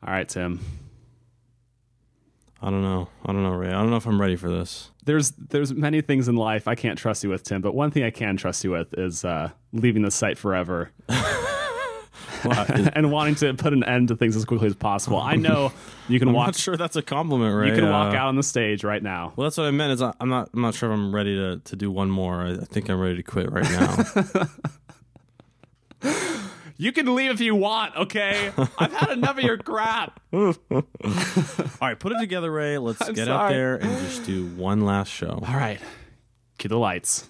All right, Tim. I don't know, Ray. I don't know if I'm ready for this. There's many things in life I can't trust you with, Tim, but one thing I can trust you with is leaving the site forever. And wanting to put an end to things as quickly as possible. I know you can walk. I'm not sure that's a compliment, Ray. You can walk out on the stage right now. Well, that's what I meant. Is I'm not sure if I'm ready to do one more. I think I'm ready to quit right now. You can leave if you want, okay? I've had enough of your crap. All right, put it together, Ray. Let's get out there and just do one last show. All right. Cue the lights.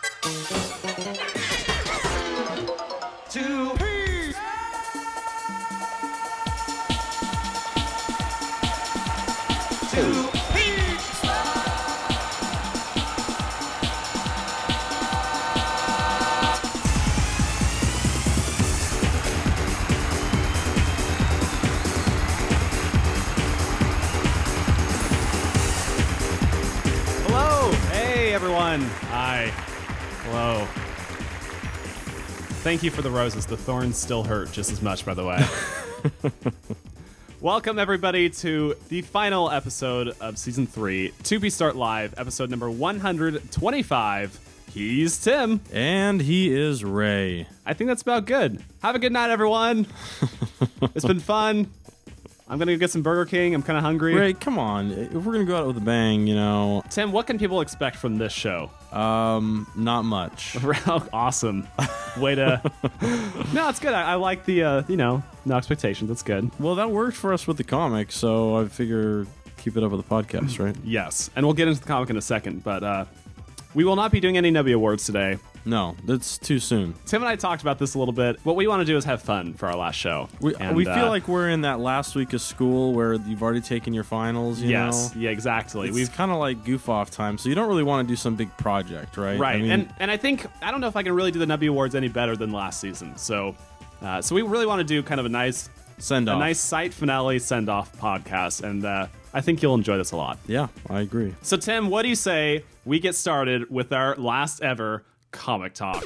Everyone. Hi. Hello. Thank you for the roses. The thorns still hurt just as much, by the way. Welcome, everybody, to the final episode of Season 3, 2B Start Live, episode number 125. He's Tim. And he is Ray. I think that's about good. Have a good night, everyone. It's been fun. I'm going to go get some Burger King. I'm kind of hungry. Ray, come on. If we're going to go out with a bang, you know. Tim, what can people expect from this show? Not much. Awesome. Way to... No, it's good. I like the, no expectations. That's good. Well, that worked for us with the comic, so I figure keep it up with the podcast, right? Yes. And we'll get into the comic in a second, but we will not be doing any Nebby Awards today. No, that's too soon. Tim and I talked about this a little bit. What we want to do is have fun for our last show. We feel like we're in that last week of school where you've already taken your finals, you know? Yeah, exactly. It's kind of like goof off time, so you don't really want to do some big project, right? Right, I mean, and I think, I don't know if I can really do the Nebby Awards any better than last season. So we really want to do kind of a nice send-off. A nice site finale send-off podcast, and I think you'll enjoy this a lot. Yeah, I agree. So Tim, what do you say we get started with our last ever Comic Talk?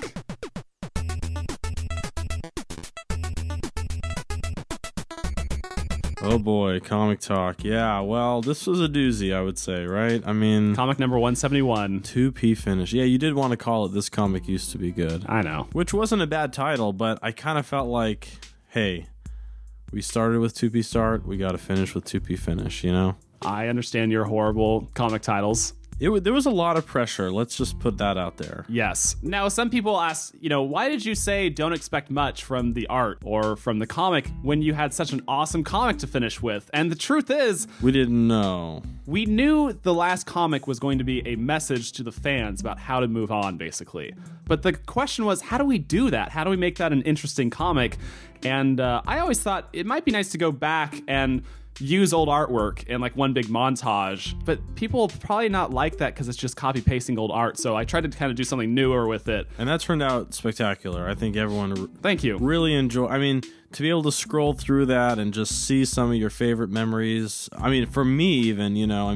Oh boy, Comic Talk. Yeah, well, this was a doozy, I would say, right? I mean... Comic number 171. 2P finish. Yeah, you did want to call it This Comic Used to Be Good. I know. Which wasn't a bad title, but I kind of felt like, hey, we started with 2P start, we got to finish with 2P finish, you know? I understand your horrible comic titles. There was a lot of pressure. Let's just put that out there. Yes. Now, some people ask, why did you say don't expect much from the art or from the comic when you had such an awesome comic to finish with? And the truth is... we didn't know. We knew the last comic was going to be a message to the fans about how to move on, basically. But the question was, how do we do that? How do we make that an interesting comic? And I always thought it might be nice to go back and use old artwork in like one big montage, but people probably not like that because it's just copy pasting old art. So I tried to kind of do something newer with it, and that turned out spectacular. I think everyone thank you really enjoy. I mean, to be able to scroll through that and just see some of your favorite memories. I mean, for me, even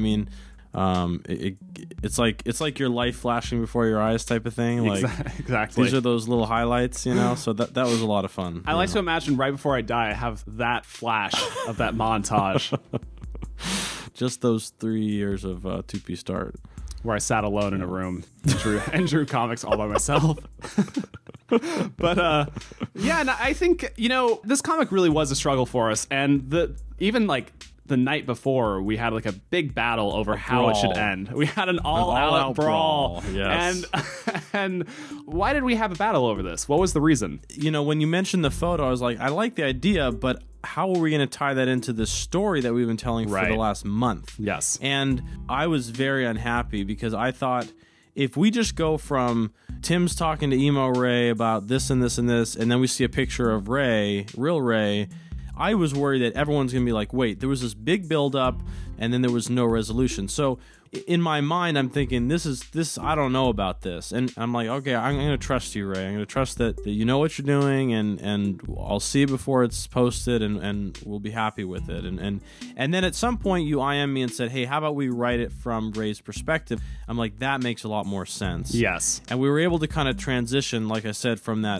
it's like your life flashing before your eyes type of thing. Like exactly. These are those little highlights, So that was a lot of fun. I like to imagine right before I die, I have that flash of that montage. Just those 3 years of 2P start, where I sat alone in a room and drew comics all by myself. But yeah, and I think this comic really was a struggle for us, and the night before, we had like a big battle over how it should end. We had an all-out brawl. Yes. And why did we have a battle over this? What was the reason? When you mentioned the photo, I was like, I like the idea, but how are we going to tie that into the story that we've been telling for the last month? Yes. And I was very unhappy because I thought, if we just go from Tim's talking to Emo Ray about this and this and this, and then we see a picture of Ray, real Ray, I was worried that everyone's going to be like, wait, there was this big build-up, and then there was no resolution. So in my mind, I'm thinking, this. I don't know about this. And I'm like, okay, I'm going to trust you, Ray. I'm going to trust that you know what you're doing, and I'll see it before it's posted, and we'll be happy with it. And then at some point, you IM me and said, hey, how about we write it from Ray's perspective? I'm like, that makes a lot more sense. Yes. And we were able to kind of transition, like I said, from that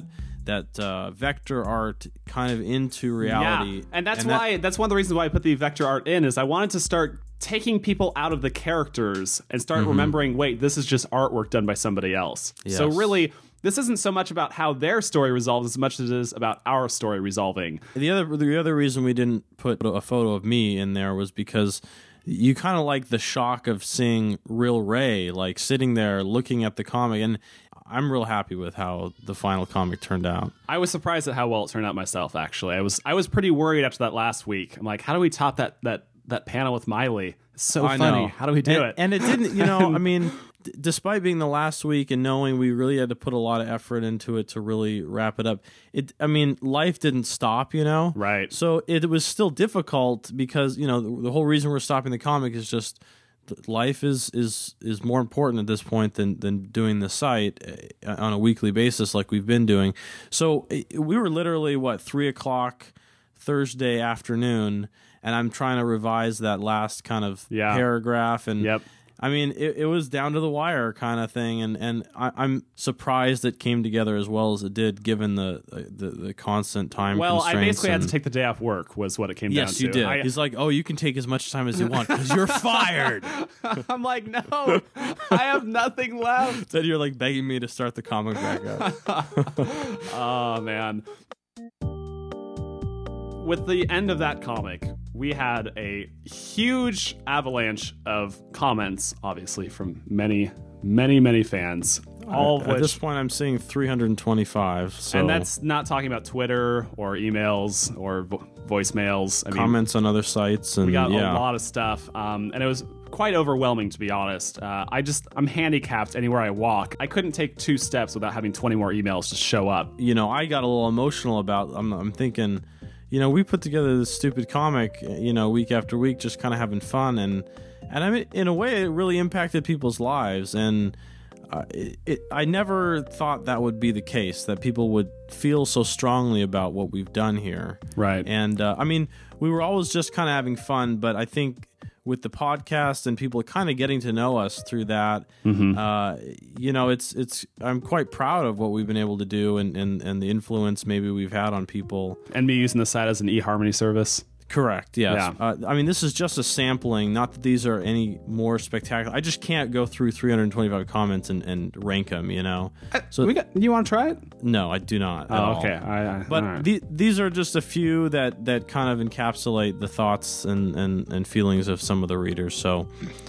vector art kind of into reality. Yeah, and that's why that's one of the reasons why I put the vector art in, is I wanted to start taking people out of the characters and start remembering, wait, this is just artwork done by somebody else. Yes. So really, this isn't so much about how their story resolves as much as it is about our story resolving. The other reason we didn't put a photo of me in there was because you kind of like the shock of seeing real Ray, like sitting there looking at the comic, and I'm real happy with how the final comic turned out. I was surprised at how well it turned out myself, actually. I was pretty worried after that last week. I'm like, how do we top that panel with Miley? It's so funny. Know. How do we do it? And it didn't, I mean, despite being the last week and knowing we really had to put a lot of effort into it to really wrap it up, life didn't stop, Right. So it was still difficult because, the whole reason we're stopping the comic is just life is more important at this point than doing the site on a weekly basis like we've been doing. So we were literally, 3:00 Thursday afternoon, and I'm trying to revise that last kind of paragraph. And I mean, it was down to the wire kind of thing, and I'm surprised it came together as well as it did, given the constant time constraints. Well, I basically had to take the day off work, was what it came down to. Yes, you did. He's like, oh, you can take as much time as you want because you're fired. I'm like, no, I have nothing left. Then you're like begging me to start the comic back up. Oh, man. With the end of that comic, we had a huge avalanche of comments, obviously, from many, many, many fans. All of which, at this point, I'm seeing 325. So. And that's not talking about Twitter or emails or voicemails. Comments on other sites. And we got a lot of stuff, and it was quite overwhelming, to be honest. I'm handicapped anywhere I walk. I couldn't take 2 steps without having 20 more emails just show up. I got a little emotional about. I'm thinking. We put together this stupid comic, week after week, just kind of having fun, and I mean, in a way, it really impacted people's lives, and I never thought that would be the case, that people would feel so strongly about what we've done here. Right. And, I mean, we were always just kind of having fun, but I think with the podcast and people kind of getting to know us through that, it's I'm quite proud of what we've been able to do and the influence maybe we've had on people. And me using the site as an eHarmony service. Correct, yes. Yeah. I mean, this is just a sampling, not that these are any more spectacular. I just can't go through 325 comments and rank them, So you want to try it? No, I do not. Oh, okay. But right. These are just a few that kind of encapsulate the thoughts and feelings of some of the readers. So,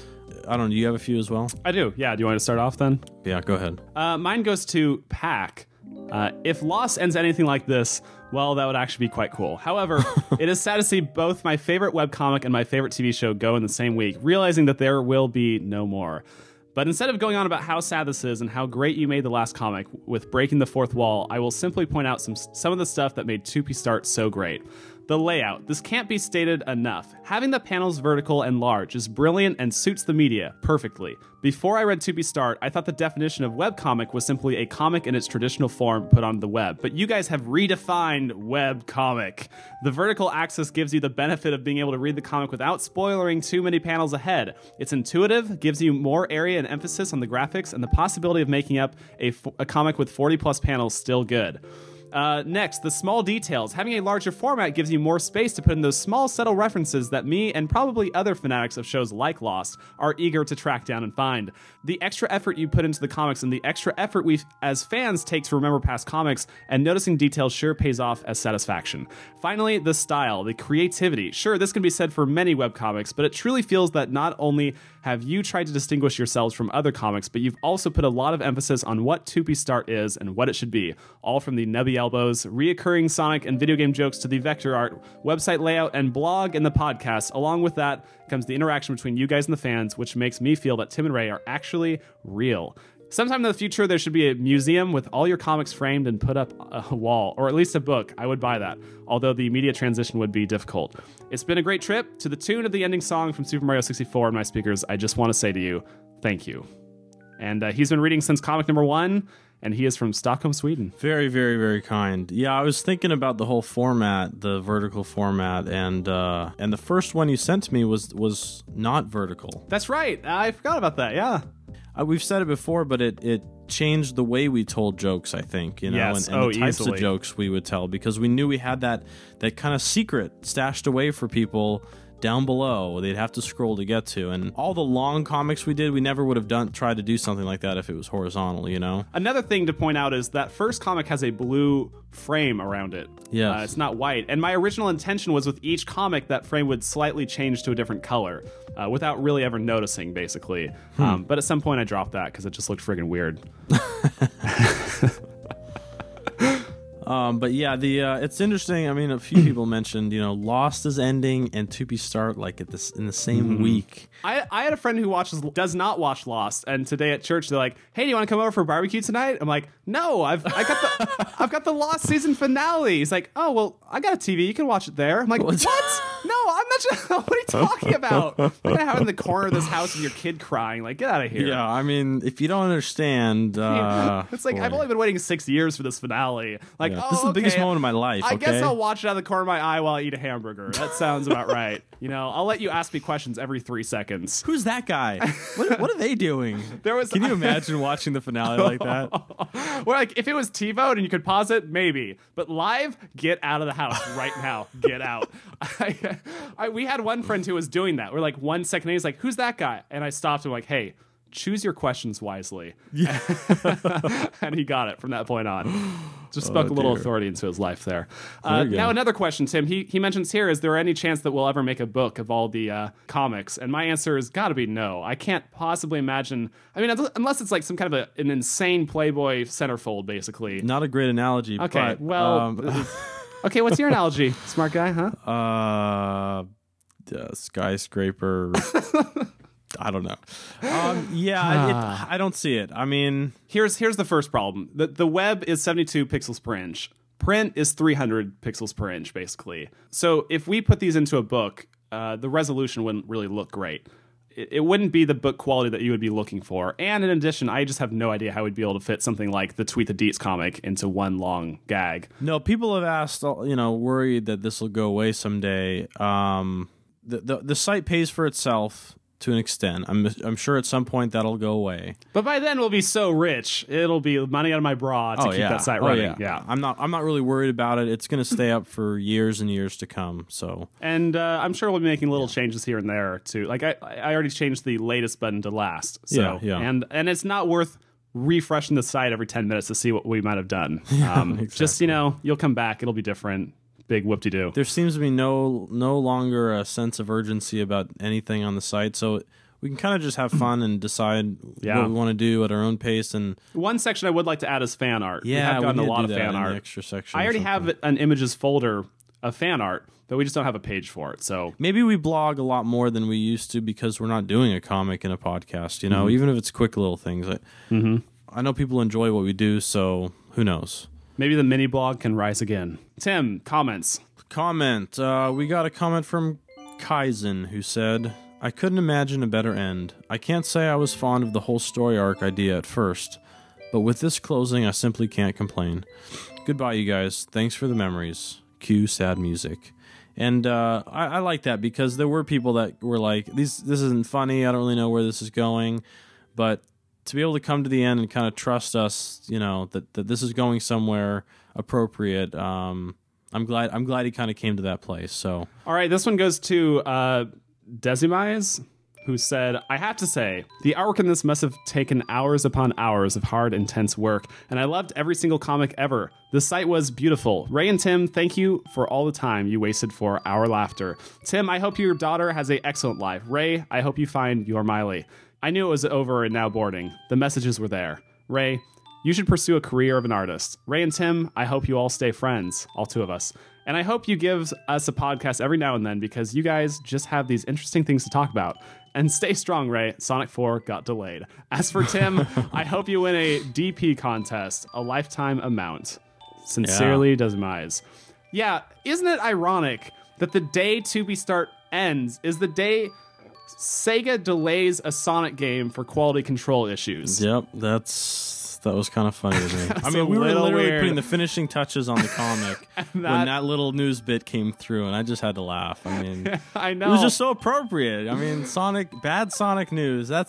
I don't know, do you have a few as well? I do, yeah. Do you want to start off then? Yeah, go ahead. Mine goes to Pack. If Lost ends anything like this, well, that would actually be quite cool. However, it is sad to see both my favorite webcomic and my favorite TV show go in the same week, realizing that there will be no more. But instead of going on about how sad this is and how great you made the last comic with breaking the fourth wall, I will simply point out some of the stuff that made 2P Start so great. The layout. This can't be stated enough. Having the panels vertical and large is brilliant and suits the media perfectly. Before I read 2P Start, I thought the definition of webcomic was simply a comic in its traditional form put on the web, but you guys have redefined webcomic. The vertical axis gives you the benefit of being able to read the comic without spoiling too many panels ahead. It's intuitive, gives you more area and emphasis on the graphics, and the possibility of making up a comic with 40 plus panels still good. Next, the small details. Having a larger format gives you more space to put in those small, subtle references that me and probably other fanatics of shows like Lost are eager to track down and find. The extra effort you put into the comics and the extra effort we as fans take to remember past comics and noticing details sure pays off as satisfaction. Finally, the style, the creativity. Sure, this can be said for many webcomics, but it truly feels that not only have you tried to distinguish yourselves from other comics, but you've also put a lot of emphasis on what 2P Start is and what it should be, all from the nubby elbows, reoccurring Sonic and video game jokes to the vector art, website layout, and blog and the podcast. Along with that comes the interaction between you guys and the fans, which makes me feel that Tim and Ray are actually real. Sometime in the future, there should be a museum with all your comics framed and put up a wall, or at least a book. I would buy that, although the immediate transition would be difficult. It's been a great trip. To the tune of the ending song from Super Mario 64 in my speakers, I just want to say to you, thank you. And he's been reading since comic number 1, and he is from Stockholm, Sweden. Very, very, very kind. Yeah, I was thinking about the whole format, the vertical format, and the first one you sent to me was not vertical. That's right. I forgot about that, yeah. We've said it before, but it changed the way we told jokes, I think, you know, Yes. and the types Easily. of jokes we would tell, because we knew we had that kind of secret stashed away for people down below. They'd have to scroll to get to. And all the long comics we did, we never would have tried to do something like that if it was horizontal, you know? Another thing to point out is that first comic has a blue frame around it. Yes. It's not white. And my original intention was with each comic, that frame would slightly change to a different color without really ever noticing, basically. But at some point I dropped that because it just looked friggin' weird. But yeah, it's interesting. I mean, a few people mentioned, you know, Lost is ending and To Be Start like in the same week. I had a friend who does not watch Lost, and today at church they're like, "Hey, do you want to come over for barbecue tonight?" I'm like, "No, I've got the Lost season finale." He's like, "Oh well, I got a TV, you can watch it there." I'm like, "What? No, I'm not sure. What are you talking about? I'm gonna have it in the corner of this house with your kid crying. Like, get out of here." Yeah, I mean, if you don't understand, it's like, boy. I've only been waiting 6 years for this finale. Like, Yeah. oh, This is the biggest okay, moment of my life. I okay? guess I'll watch it out of the corner of my eye while I eat a hamburger. That sounds about right. You know, I'll let you ask me questions every 3 seconds. Who's that guy? What are they doing? Can you imagine watching the finale like that? Or like, if it was TiVo and you could pause it, maybe. But live, get out of the house right now. Get out. We had one friend who was doing that. We're like 1 second in, he's like, "Who's that guy?" And I stopped him like, "Hey, choose your questions wisely." Yeah. And he got it from that point on. Just spoke a little authority into his life there. Now another question, Tim. He mentions here, is there any chance that we'll ever make a book of all the comics? And my answer has got to be no. I can't possibly imagine. I mean, unless it's like some kind of an insane Playboy centerfold, basically. Not a great analogy. Okay, but, well... Okay, what's your analogy, smart guy, huh? Skyscraper... I don't know. I don't see it. I mean, here's the first problem. The web is 72 pixels per inch. Print is 300 pixels per inch, basically. So if we put these into a book, the resolution wouldn't really look great. It wouldn't be the book quality that you would be looking for. And in addition, I just have no idea how we'd be able to fit something like the Tweet the Deets comic into one long gag. No, people have asked, you know, worried that this will go away someday. The site pays for itself to an extent. I'm sure at some point that'll go away. But by then we'll be so rich, it'll be money out of my bra to keep that site running. Yeah. I'm not really worried about it. It's going to stay up for years and years to come. So, and I'm sure we'll be making little changes here and there too. Like I already changed the latest button to last. So and it's not worth refreshing the site every 10 minutes to see what we might have done. Exactly. Just, you know, you'll come back, it'll be different. Big whoop-de-doo. There seems to be no longer a sense of urgency about anything on the site, so we can kind of just have fun and decide what we want to do at our own pace. And one section I would like to add is fan art. Yeah, we have gotten we a lot of do that fan in art. the extra section. I already have an images folder of fan art, but we just don't have a page for it. So maybe we blog a lot more than we used to because we're not doing a comic and a podcast. You know, even if it's quick little things. I know people enjoy what we do, so who knows. Maybe the mini blog can rise again. Tim, comments. We got a comment from Kaizen, who said, "I couldn't imagine a better end. I can't say I was fond of the whole story arc idea at first, but with this closing, I simply can't complain. Goodbye, you guys. Thanks for the memories. Cue sad music." And I like that because there were people that were like, this isn't funny. I don't really know where this is going. But to be able to come to the end and kind of trust us, you know, that this is going somewhere appropriate. I'm glad he kind of came to that place. So, all right, this one goes to Desimize, who said, "I have to say, the artwork in this must have taken hours upon hours of hard, intense work, and I loved every single comic ever. The site was beautiful. Ray and Tim, thank you for all the time you wasted for our laughter. Tim, I hope your daughter has an excellent life. Ray, I hope you find your Miley. I knew it was over and now boarding. The messages were there. Ray, you should pursue a career of an artist. Ray and Tim, I hope you all stay friends, all two of us. And I hope you give us a podcast every now and then because you guys just have these interesting things to talk about. And stay strong, Ray. Sonic 4 got delayed. As for Tim, I hope you win a DP contest, a lifetime amount. Sincerely, Desimize." Yeah, isn't it ironic that the day To Be Start ends is the day Sega delays a Sonic game for quality control issues? Yep, that's That was kind of funny to me. I a mean, we were little literally weird. putting the finishing touches on the comic when that little news bit came through, and I just had to laugh. I mean, I know. it was just so appropriate. I mean, bad Sonic news. That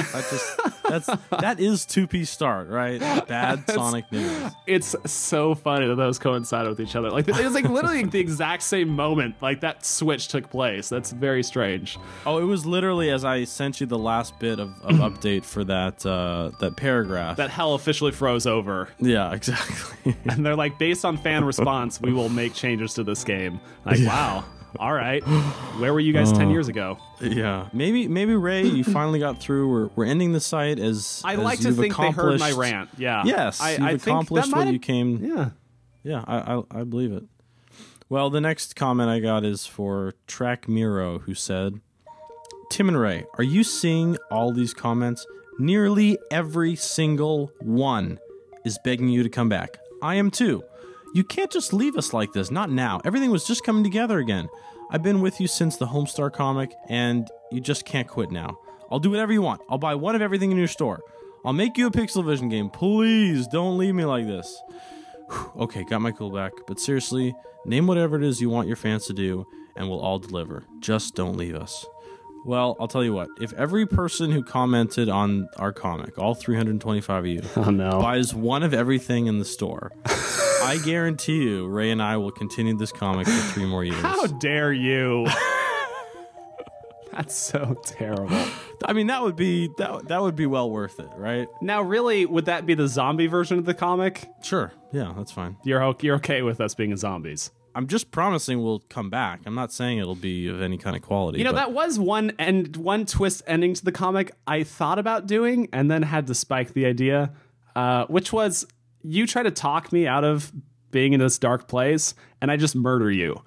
is 2P start, right? Bad Sonic news. It's so funny that those coincided with each other. Like, it was like literally the exact same moment. Like, that switch took place. That's very strange. Oh, it was literally as I sent you the last bit of update for that paragraph. That hell officially froze over. Yeah, exactly. And they're like, based on fan response, we will make changes to this game. Like, wow. All right. Where were you guys 10 years ago? Yeah. Maybe Ray, you finally got through. We're ending the site as I like to you've think they heard my accomplished- rant. Yeah. Yes, I you've think accomplished that what might you came. Yeah. Yeah, I believe it. Well, the next comment I got is for Track Miro, who said, Tim and Ray, are you seeing all these comments? Nearly every single one is begging you to come back. I am too. You can't just leave us like this, not now. Everything was just coming together again. I've been with you since the Homestar comic, and you just can't quit now. I'll do whatever you want. I'll buy one of everything in your store. I'll make you a Pixel Vision game. Please don't leave me like this. Whew, okay, got my cool back. But seriously, name whatever it is you want your fans to do, and we'll all deliver. Just don't leave us. Well, I'll tell you what. If every person who commented on our comic, all 325 of you, buys one of everything in the store, I guarantee you, Ray and I will continue this comic for 3 more years. How dare you? That's so terrible. I mean, that would be well worth it, right? Now, really, would that be the zombie version of the comic? Sure. Yeah, that's fine. You're okay with us being zombies? I'm just promising we'll come back. I'm not saying it'll be of any kind of quality. You know, that was one twist ending to the comic I thought about doing and then had to spike the idea, which was you try to talk me out of being in this dark place, and I just murder you.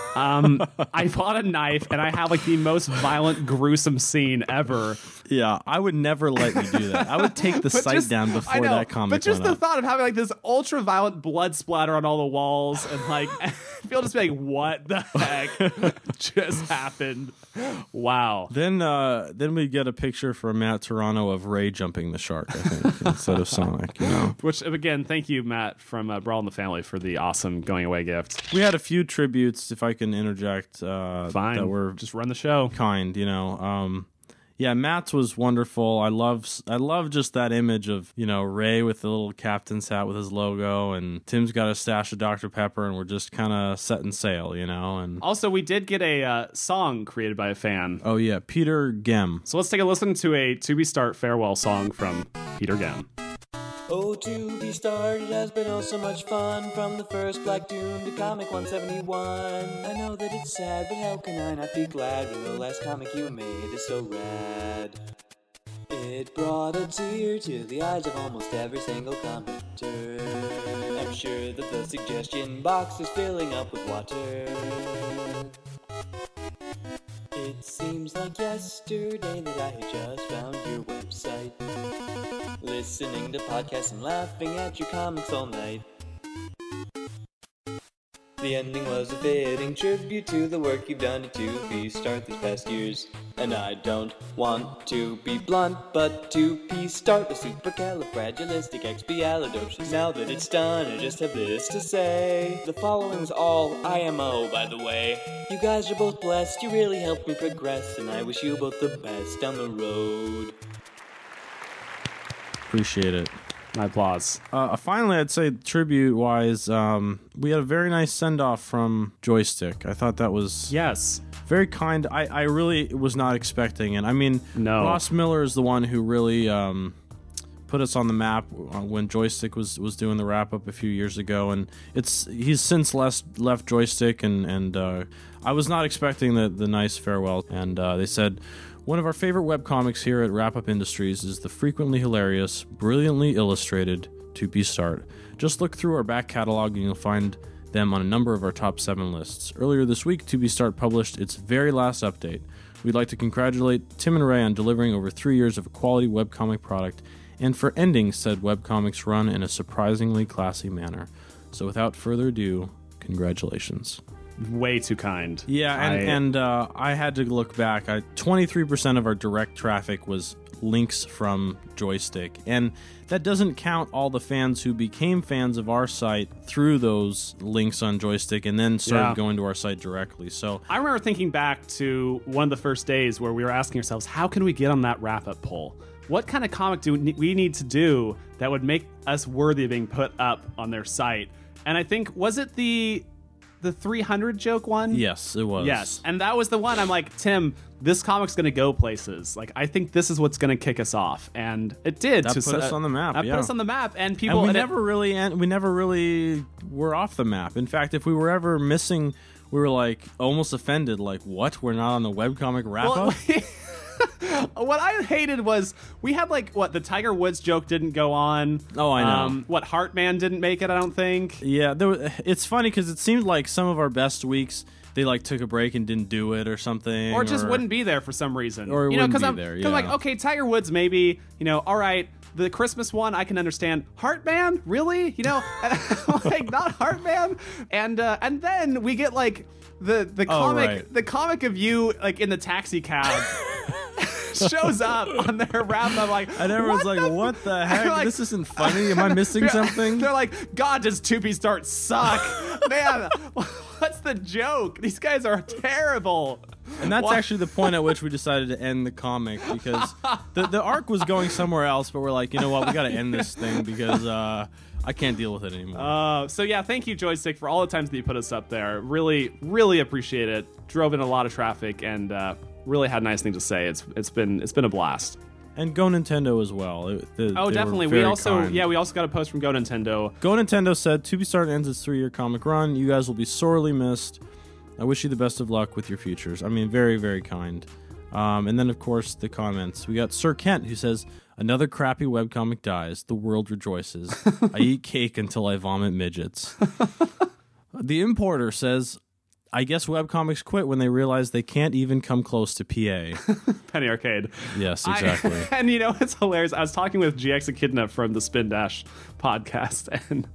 I bought a knife, and I have like the most violent, gruesome scene ever. Yeah, I would never let you do that. I would take the site down before that comic But just went the up. thought of having like this ultra violent blood splatter on all the walls, and like people just be like, "What the heck just happened?" Wow. Then we get a picture from Matt Toronto of Ray jumping the shark, I think, instead of Sonic. You know? Which again, thank you, Matt from Brawl in the Family, for the awesome going away gift. We had a few tributes, if I can interject. Fine, that were just run the show. Kind, you know. Yeah, Matt's was wonderful. I love just that image of, you know, Ray with the little captain's hat with his logo, and Tim's got a stash of Dr. Pepper, and we're just kind of setting sail, you know. And also, we did get a song created by a fan. Oh yeah, Peter Gem. So let's take a listen to a To Be Start farewell song from Peter Gem. Oh, to be started has been oh so much fun. From the first Black Doom to Comic 171. I know that it's sad, but how can I not be glad when the last comic you made is so rad? It brought a tear to the eyes of almost every single commenter. I'm sure that the suggestion box is filling up with water. It seems like yesterday that I had just found your website, listening to podcasts and laughing at your comics all night. The ending was a fitting tribute to the work you've done to be start these past years. And I don't want to be blunt, but to be start the supercalifragilisticexpialidocious. Now that it's done, I just have this to say. The following's all IMO, by the way. You guys are both blessed, you really helped me progress, and I wish you both the best down the road. Appreciate it. My applause. Finally, I'd say tribute-wise, we had a very nice send-off from Joystick. I thought that was very kind. I really was not expecting it. I mean, Ross Miller is the one who really put us on the map when Joystick was doing the wrap-up a few years ago, and he's since left Joystick, and I was not expecting the nice farewell. And they said, one of our favorite webcomics here at Wrap Up Industries is the frequently hilarious, brilliantly illustrated To Be Start. Just look through our back catalog and you'll find them on a number of our top 7 lists. Earlier this week, To Be Start published its very last update. We'd like to congratulate Tim and Ray on delivering over 3 years of a quality webcomic product and for ending said webcomics run in a surprisingly classy manner. So without further ado, congratulations. Way too kind. Yeah, and I had to look back. 23% of our direct traffic was links from Joystick. And that doesn't count all the fans who became fans of our site through those links on Joystick and then started going to our site directly. So I remember thinking back to one of the first days where we were asking ourselves, how can we get on that wrap-up poll? What kind of comic do we need to do that would make us worthy of being put up on their site? And I think, was it the 300 joke one? yes, it was. Yes. And that was the one I'm like, Tim, this comic's going to go places. Like, I think this is what's going to kick us off. And it did. That put us on the map. That yeah. put us on the map. And people... And we never really were off the map. In fact, if we were ever missing, we were like almost offended. Like, what? We're not on the webcomic wrap-up? What I hated was we had the Tiger Woods joke didn't go on. Oh, I know. Heartman didn't make it, I don't think. Yeah, it's funny because it seemed like some of our best weeks they took a break and didn't do it or something, or just wouldn't be there for some reason. Or wouldn't be I'm, there. Because I'm like, okay, Tiger Woods maybe. All right. The Christmas one I can understand. Heartman, really? Like not Heartman. And then we get the comic, right. the comic of you in the taxi cab. Shows up on their wrap up and everyone's what the heck? This isn't funny. Am I missing something? They're like, God, does 2B Start suck? Man, what's the joke? These guys are terrible. And that's actually the point at which we decided to end the comic, because the arc was going somewhere else, but we're like, you know what, we got to end this thing because I can't deal with it anymore. So yeah, thank you, Joystick, for all the times that you put us up there. Really, really appreciate it. Drove in a lot of traffic and really had nice things to say. It's been a blast. And Go Nintendo as well. Definitely. We also got a post from Go Nintendo. Go Nintendo said, 2B Start ends its 3-year comic run. You guys will be sorely missed. I wish you the best of luck with your futures. I mean, very, very kind. And then, of course, the comments. We got Sir Kent, who says, another crappy webcomic dies. The world rejoices. I eat cake until I vomit midgets. The Importer says, I guess webcomics quit when they realize they can't even come close to PA. Penny Arcade. Yes, exactly. And it's hilarious. I was talking with GX Echidna from the Spin Dash podcast, and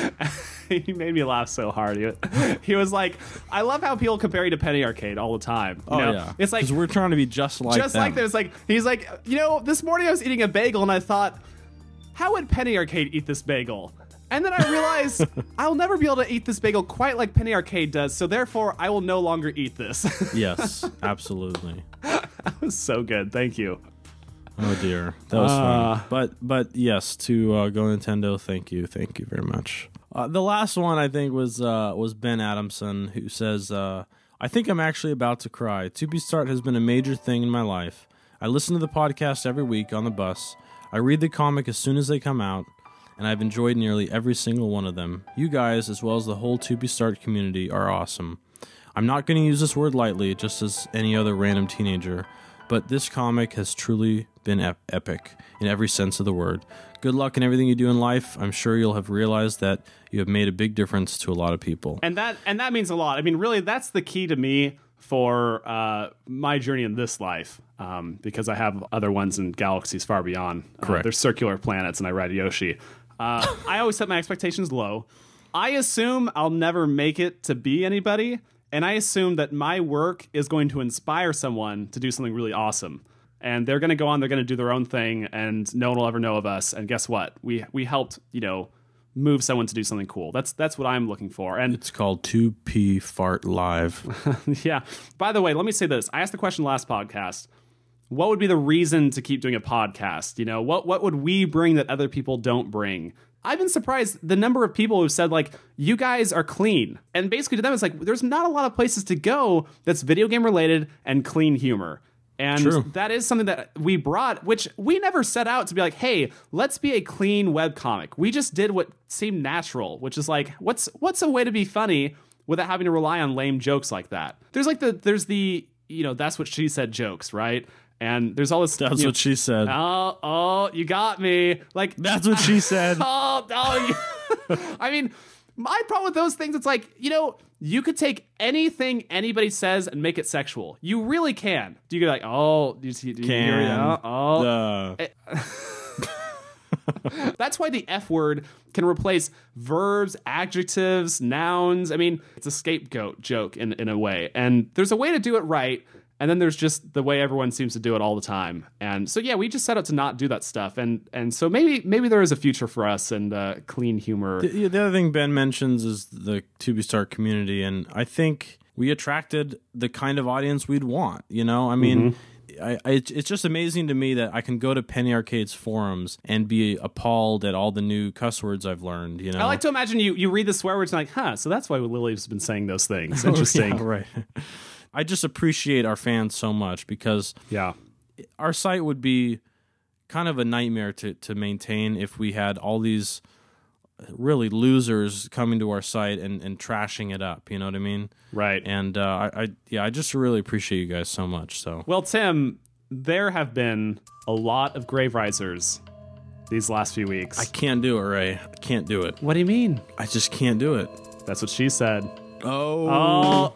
he made me laugh so hard. He was like, I love how people compare you to Penny Arcade all the time. Yeah. It's like, because we're trying to be just like them. Like this. He's like, this morning I was eating a bagel and I thought, how would Penny Arcade eat this bagel? And then I realized I'll never be able to eat this bagel quite like Penny Arcade does, so therefore I will no longer eat this. Yes, absolutely. That was so good. Thank you. Oh dear, that was fun. But yes, to Go Nintendo, thank you very much. The last one I think was Ben Adamson, who says, I think I'm actually about to cry. 2B Start has been a major thing in my life. I listen to the podcast every week on the bus. I read the comic as soon as they come out, and I've enjoyed nearly every single one of them. You guys, as well as the whole 2B Start community, are awesome. I'm not going to use this word lightly, just as any other random teenager, but this comic has truly been epic in every sense of the word. Good luck in everything you do in life. I'm sure you'll have realized that you have made a big difference to a lot of people. And that means a lot. I mean, really, that's the key to me for my journey in this life, because I have other ones in galaxies far beyond. Correct. They're circular planets, and I ride Yoshi. I always set my expectations low. I assume I'll never make it to be anybody, and I assume that my work is going to inspire someone to do something really awesome. And they're going to go on, they're going to do their own thing, and no one will ever know of us. And guess what? We helped, move someone to do something cool. That's what I'm looking for. And it's called 2P Fart Live. Yeah. By the way, let me say this. I asked the question last podcast. What would be the reason to keep doing a podcast? What would we bring that other people don't bring? I've been surprised the number of people who've said, you guys are clean. And basically to them, it's there's not a lot of places to go that's video game related and clean humor. And True. That is something that we brought, which we never set out to be hey, let's be a clean webcomic. We just did what seemed natural, which is what's a way to be funny without having to rely on lame jokes like that? There's the that's what she said jokes, right? And there's all this. That's what she said. Oh, you got me. That's what she said. I mean, my problem with those things, it's you could take anything anybody says and make it sexual. You really can. Do you go do you hear it? That's why the F word can replace verbs, adjectives, nouns. I mean, it's a scapegoat joke in a way. And there's a way to do it right. And then there's just the way everyone seems to do it all the time. And so, yeah, we just set out to not do that stuff. And so maybe there is a future for us and clean humor. The other thing Ben mentions is the To Be Start community. And I think we attracted the kind of audience we'd want. You know, I mean, it's just amazing to me that I can go to Penny Arcade's forums and be appalled at all the new cuss words I've learned. You know, I like to imagine you read the swear words and like, huh, so that's why Lily's been saying those things. Interesting. Yeah, right. I just appreciate our fans so much because our site would be kind of a nightmare to maintain if we had all these really losers coming to our site and trashing it up. You know what I mean? Right. And I just really appreciate you guys so much. So well, Tim, there have been a lot of Grave Risers these last few weeks. I can't do it, Ray. I can't do it. What do you mean? I just can't do it. That's what she said. Oh.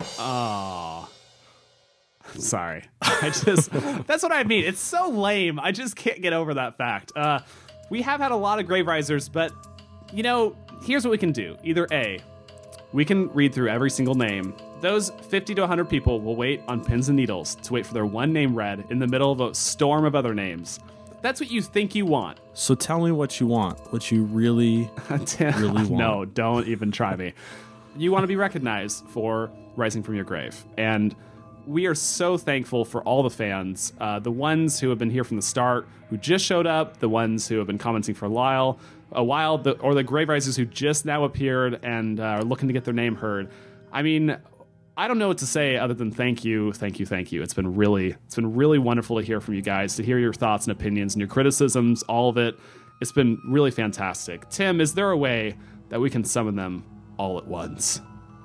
Sorry. That's what I mean. It's so lame. I just can't get over that fact. We have had a lot of Grave Risers, but, you know, here's what we can do. Either A, we can read through every single name. Those 50 to 100 people will wait on pins and needles to wait for their one name read in the middle of a storm of other names. That's what you think you want. So tell me what you want. What you really want. No, don't even try me. You want to be recognized for rising from your grave. And we are so thankful for all the fans, the ones who have been here from the start, who just showed up, the ones who have been commenting for a while, or the Grave Risers who just now appeared and are looking to get their name heard. I mean, I don't know what to say other than thank you, thank you, thank you. It's been really wonderful to hear from you guys, to hear your thoughts and opinions and your criticisms, all of it. It's been really fantastic. Tim, is there a way that we can summon them all at once?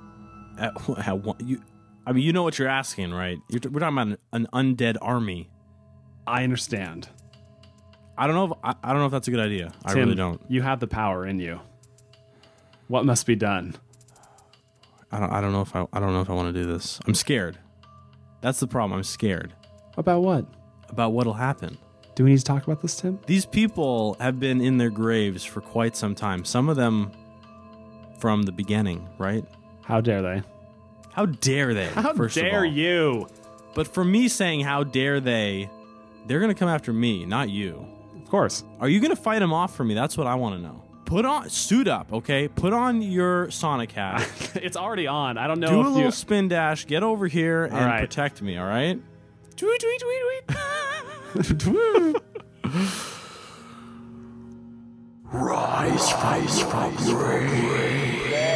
I mean, you know what you're asking, right? We're talking about an undead army. I understand. I don't know if that's a good idea. Tim, I really don't. You have the power in you. What must be done? I don't know if I want to do this. I'm scared. That's the problem. I'm scared. About what? About what'll happen. Do we need to talk about this, Tim? These people have been in their graves for quite some time. Some of them from the beginning, right? How dare they? How dare they? How dare you? But for me saying how dare they, they're going to come after me, not you. Of course. Are you going to fight them off for me? That's what I want to know. Suit up, okay? Put on your Sonic hat. It's already on. I don't know Do if a little spin dash. Get over here and right. protect me, all right? Tweet, tweet, tweet, tweet. Rise from your grave.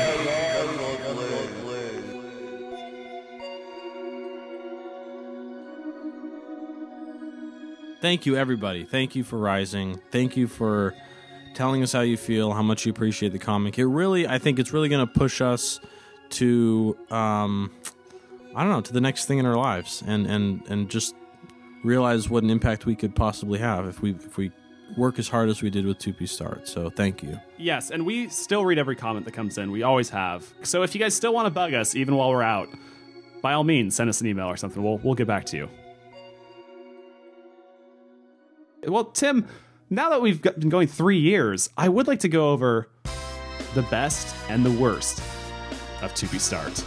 Thank you, everybody. Thank you for rising. Thank you for telling us how you feel, how much you appreciate the comic. I think it's really going to push us to, to the next thing in our lives, and just realize what an impact we could possibly have if we work as hard as we did with 2P Start. So thank you. Yes, and we still read every comment that comes in. We always have. So if you guys still want to bug us, even while we're out, by all means, send us an email or something. We'll get back to you. Well, Tim, now that we've been going 3 years, I would like to go over the best and the worst of 2P Start.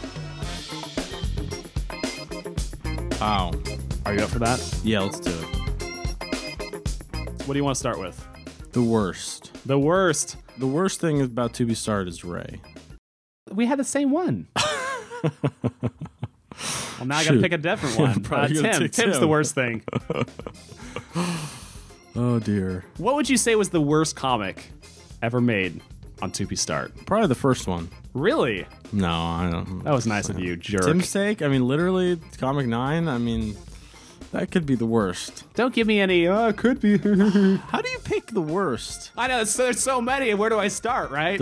Wow. Are you up for that? Yeah, let's do it. What do you want to start with? The worst. The worst. The worst thing about 2B Start is Ray. We had the same one. Well, now I got to pick a different one. Tim's the worst thing. Oh, dear. What would you say was the worst comic ever made on 2P Start? Probably the first one. Really? No, I don't. That was nice of you, jerk. Tim's take? I mean, literally, Comic 9, I mean, that could be the worst. Don't give me any, it could be. How do you pick the worst? I know, there's so many. Where do I start, right?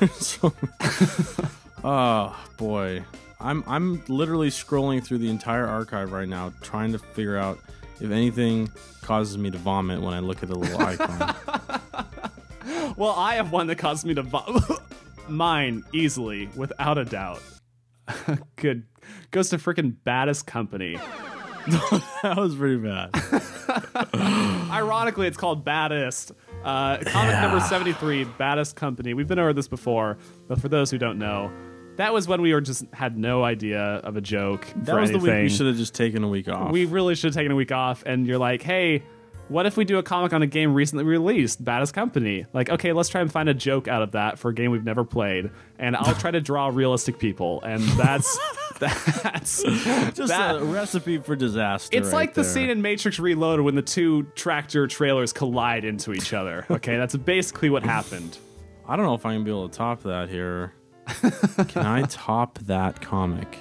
Oh, boy. I'm literally scrolling through the entire archive right now, trying to figure out if anything causes me to vomit when I look at the little icon. Well, I have one that causes me to vomit. Mine, easily, without a doubt. Good. Goes to freaking Baddest Company. That was pretty bad. Ironically, it's called Baddest. Comic number 73, Baddest Company. We've been over this before, but for those who don't know, That was when we were just had no idea of a joke. That was the week we should have just taken a week off. We really should have taken a week off. And you're like, hey, what if we do a comic on a game recently released, Baddest Company? Like, okay, let's try and find a joke out of that for a game we've never played. And I'll try to draw realistic people. And that's just a recipe for disaster. It's right like the there. scene in Matrix Reloaded when the two tractor trailers collide into each other. Okay, that's basically what happened. I don't know if I'm going to be able to top that here. Can I top that comic?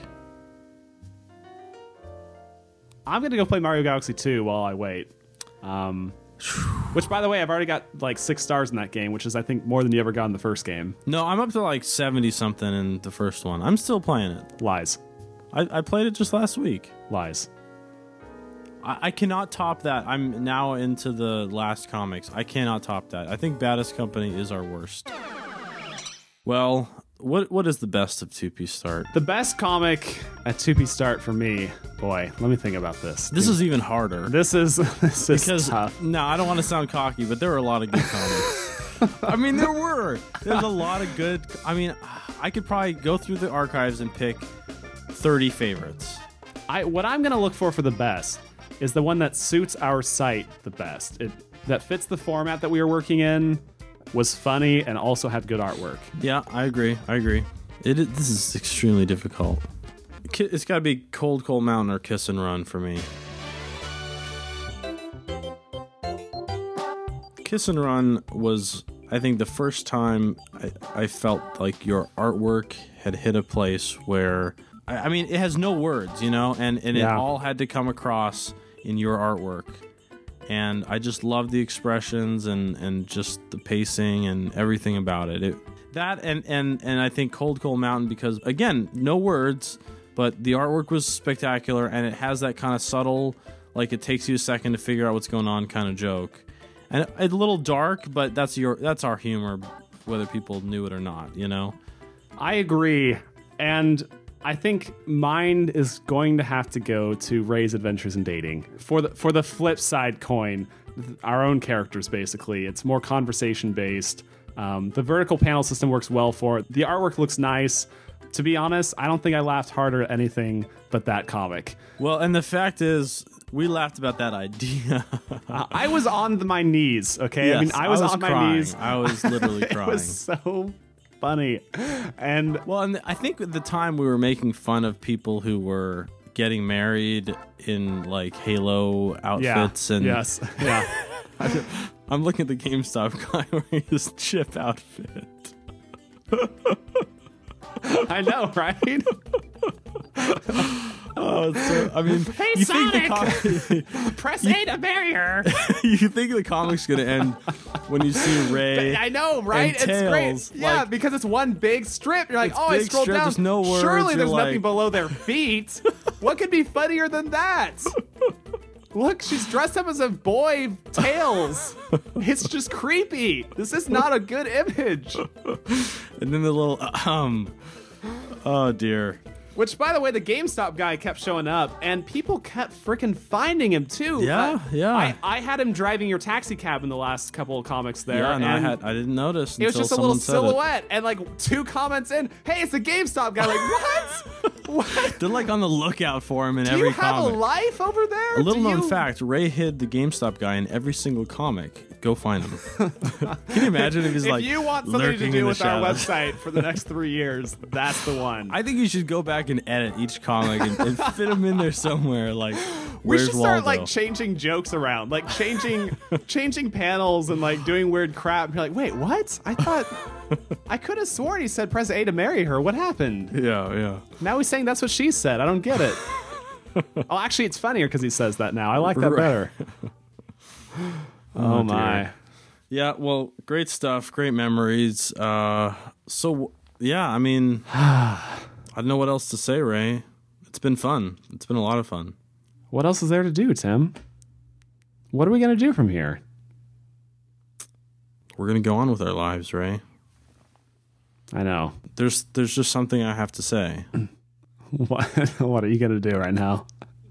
I'm going to go play Mario Galaxy 2 while I wait. Which, by the way, I've already got like 6 stars in that game, which is, I think, more than you ever got in the first game. No, I'm up to like 70-something in the first one. I'm still playing it. Lies. I played it just last week. Lies. I cannot top that. I'm now into the last comics. I cannot top that. I think Baddest Company is our worst. Well, what is the best of 2-piece start? The best comic at 2-piece start for me, boy, let me think about this. This is even harder. This is Because, tough. no, I don't want to sound cocky, but there were a lot of good comics. I mean, there's a lot of good. I mean, I could probably go through the archives and pick 30 favorites. What I'm going to look for the best is the one that suits our site the best. That fits the format that we were working in, was funny, and also had good artwork. Yeah, I agree. This is extremely difficult. It's got to be Cold Mountain or Kiss and Run for me. Kiss and Run was, I think, the first time I felt like your artwork had hit a place where, I mean, it has no words, you know, and it all had to come across in your artwork. And I just love the expressions and just the pacing and everything about it. And I think Cold Mountain, because again, no words, but the artwork was spectacular, and it has that kind of subtle, like it takes you a second to figure out what's going on kind of joke. And it's a little dark, but that's our humor, whether people knew it or not, you know? I agree. And I think mine is going to have to go to Ray's Adventures in Dating. For the flip side coin, our own characters, basically. It's more conversation-based. The vertical panel system works well for it. The artwork looks nice. To be honest, I don't think I laughed harder at anything but that comic. Well, and the fact is, we laughed about that idea. I was on my knees, okay? Yes, I mean, I was on crying. my knees. I was literally crying. It was so funny. And I think at the time we were making fun of people who were getting married in like Halo outfits and yes, yeah. I'm looking at the GameStop guy wearing his Chip outfit. I know, right? Oh, so, I mean, Hey, you Sonic! think Press A to marry her. you think the comic's gonna end when you see Ray? I know, right? and It's Tails, great. Yeah, like- because it's one big strip. You're like, It's oh, I big scrolled strip, down. there's no words, Surely you're there's nothing like- below their feet. What could be funnier than that? Look, she's dressed up as a boy, Tails. It's just creepy. This is not a good image. And then the little oh dear. Which, by the way, the GameStop guy kept showing up, and people kept freaking finding him too. Yeah, yeah. I had him driving your taxi cab in the last couple of comics there. Yeah, no, and I didn't notice. it was until just a little someone said it. silhouette, and like 2 comments in, hey, it's the GameStop guy. Like, what? What? They're like on the lookout for him in Do every you have comic. a life over there? A little Do known you- fact: Ray hid the GameStop guy in every single comic. Go find him. Can you imagine if he's If like you want something to lurking in do the with our shadows? website for the next 3 years, that's the one. I think you should go back and edit each comic and fit them in there somewhere. Like, We where's should start Waldo? like changing jokes around, like changing panels and like doing weird crap. And you're like, wait, what? I thought I could have sworn he said press A to marry her. What happened? Yeah. Now he's saying that's what she said. I don't get it. Oh, actually, it's funnier because he says that now. I like that Right. better. Oh my. dear. Yeah, well, great stuff, great memories. So yeah, I mean, I don't know what else to say, Ray. It's been fun. It's been a lot of fun. What else is there to do, Tim? What are we gonna do from here? We're gonna go on with our lives, Ray. I know. There's just something I have to say. What are you gonna do right now?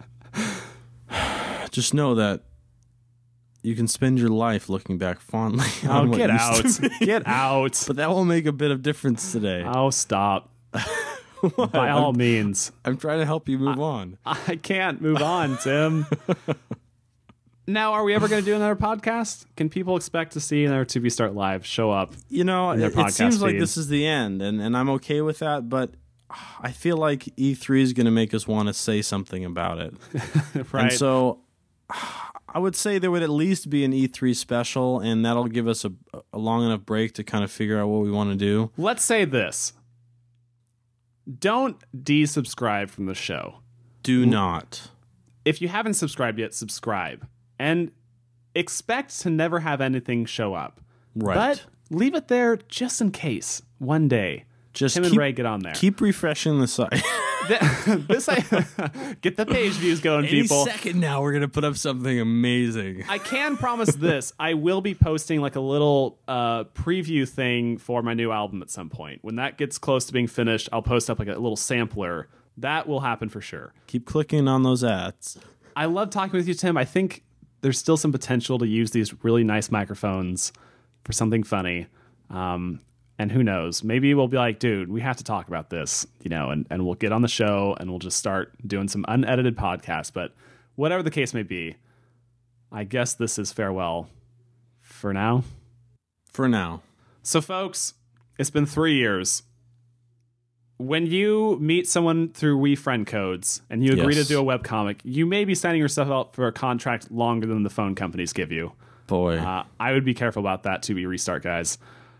Just know that you can spend your life looking back fondly. Oh, on what get used out. to be. Get out. But that will make a bit of difference today. Oh, stop. By all means. I'm trying to help you move on. I can't move on, Tim. Now, are we ever going to do another podcast? Can people expect to see another To Be Start Live show up? You know, their it podcast seems like feed? this is the end, and I'm okay with that, but I feel like E3 is going to make us want to say something about it. Right. And so I would say there would at least be an E3 special, and that'll give us a long enough break to kind of figure out what we want to do. Let's say this. Don't desubscribe from the show. Do not. If you haven't subscribed yet, subscribe. And expect to never have anything show up. Right. But leave it there just in case one day Just Tim and Ray get on there. Keep refreshing the site. Get the page views going, Any people. second now, we're going to put up something amazing. I can promise this. I will be posting like a little preview thing for my new album at some point. When that gets close to being finished, I'll post up like a little sampler. That will happen for sure. Keep clicking on those ads. I love talking with you, Tim. I think there's still some potential to use these really nice microphones for something funny. And who knows? Maybe we'll be like, dude, we have to talk about this, and we'll get on the show and we'll just start doing some unedited podcasts. But whatever the case may be, I guess this is farewell for now. For now. So, folks, it's been 3 years. When you meet someone through We Friend Codes and you agree Yes. to do a webcomic, you may be signing yourself up for a contract longer than the phone companies give you. Boy. I would be careful about that To Be Restart, guys.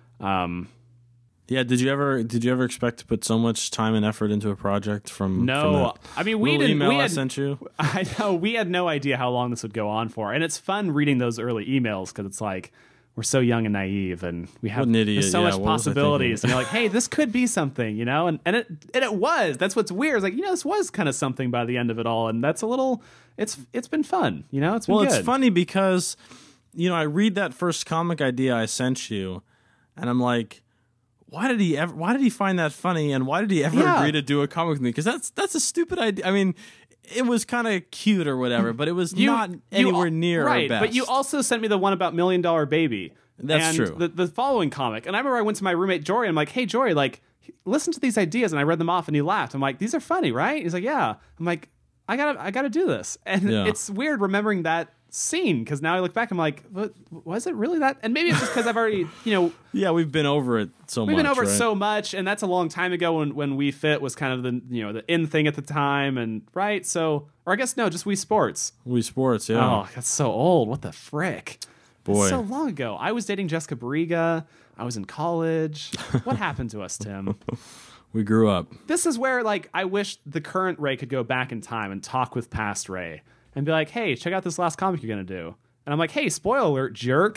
Yeah, did you ever expect to put so much time and effort into a project from No, that I mean we little didn't. email We I had, sent you? I know we had no idea how long this would go on for, and it's fun reading those early emails because it's like we're so young and naive, and we have What an idiot, there's so yeah, much what was I possibilities, and thinking? you're like, hey, this could be something, and it was. That's what's weird. It's like this was kind of something by the end of it all, and that's a little. It's been fun, It's been Well, good. it's funny because I read that first comic idea I sent you, and I'm like, why did he find that funny, and why did he ever Yeah. agree to do a comic with me? Because that's a stupid idea. I mean, it was kind of cute or whatever, but it was not anywhere near right. our best. But you also sent me the one about $1 Million Baby. That's and true. The following comic, and I remember I went to my roommate Jory. And I'm like, hey Jory, listen to these ideas, and I read them off, and he laughed. I'm like, these are funny, right? He's like, yeah. I'm like, I gotta do this, and Yeah. it's weird remembering that scene because now I look back, I'm like, was it really that? And maybe it's just because I've already, yeah, we've been over it so much. we've been over it right? so much, and that's a long time ago when We Fit was kind of the the in thing at the time, and right. So, or I guess no, just Wii Sports. Wii Sports, yeah. Oh, that's so old. What the frick? Boy. That's so long ago. I was dating Jessica Barriga. I was in college. What happened to us, Tim? We grew up. This is where, I wish the current Ray could go back in time and talk with past Ray and be like, hey, check out this last comic you're going to do. And I'm like, hey, spoiler alert, jerk.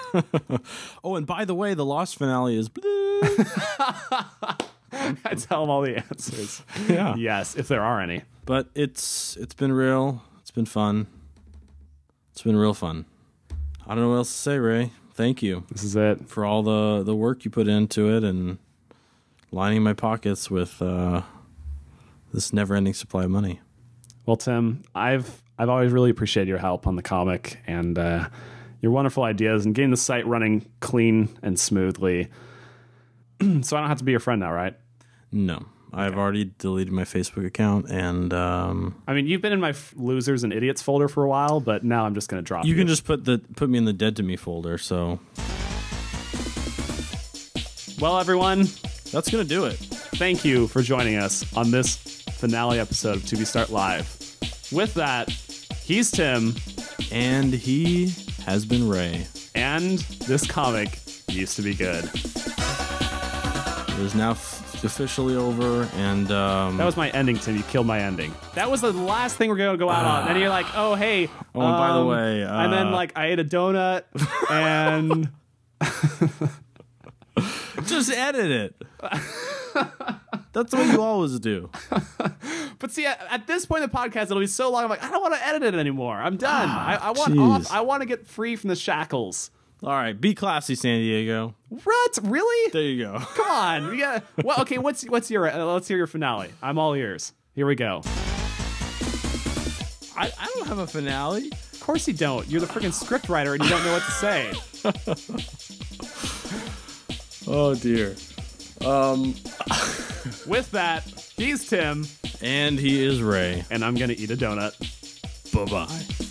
Oh, and by the way, the Lost finale is I tell him all the answers. Yeah. Yes, if there are any. But it's been real. It's been fun. It's been real fun. I don't know what else to say, Ray. Thank you This is it. for all the work you put into it and lining my pockets with this never-ending supply of money. Well, Tim, I've always really appreciated your help on the comic and your wonderful ideas and getting the site running clean and smoothly. So I don't have to be your friend now, right? No, I've already deleted my Facebook account, and I mean, you've been in my losers and idiots folder for a while, but now I'm just going to drop you. you can just put me in the dead to me folder. So Well, everyone, that's gonna do it. thank you for joining us on this finale episode of To Be Start Live. With that, he's Tim, And he has been Ray. and this comic used to be good. It is now officially over, and That was my ending, Tim. You killed my ending. That was the last thing we're going to go out on. And you're like, oh, hey. Oh, and by the way, and then, I ate a donut, and... just edit it. That's what you always do. But see, at this point in the podcast, it'll be so long. I'm like, I don't want to edit it anymore. I'm done. I want jeez. off. I want to get free from the shackles. All right, be classy, San Diego. What? Really? There you go. Come on. We got. Well, okay. What's your? Let's hear your finale. I'm all ears. Here we go. I don't have a finale. Of course you don't. You're the freaking script writer, and you don't know what to say. Oh dear. With that, He's Tim. And he is Ray. And I'm going to eat a donut. Bye-bye.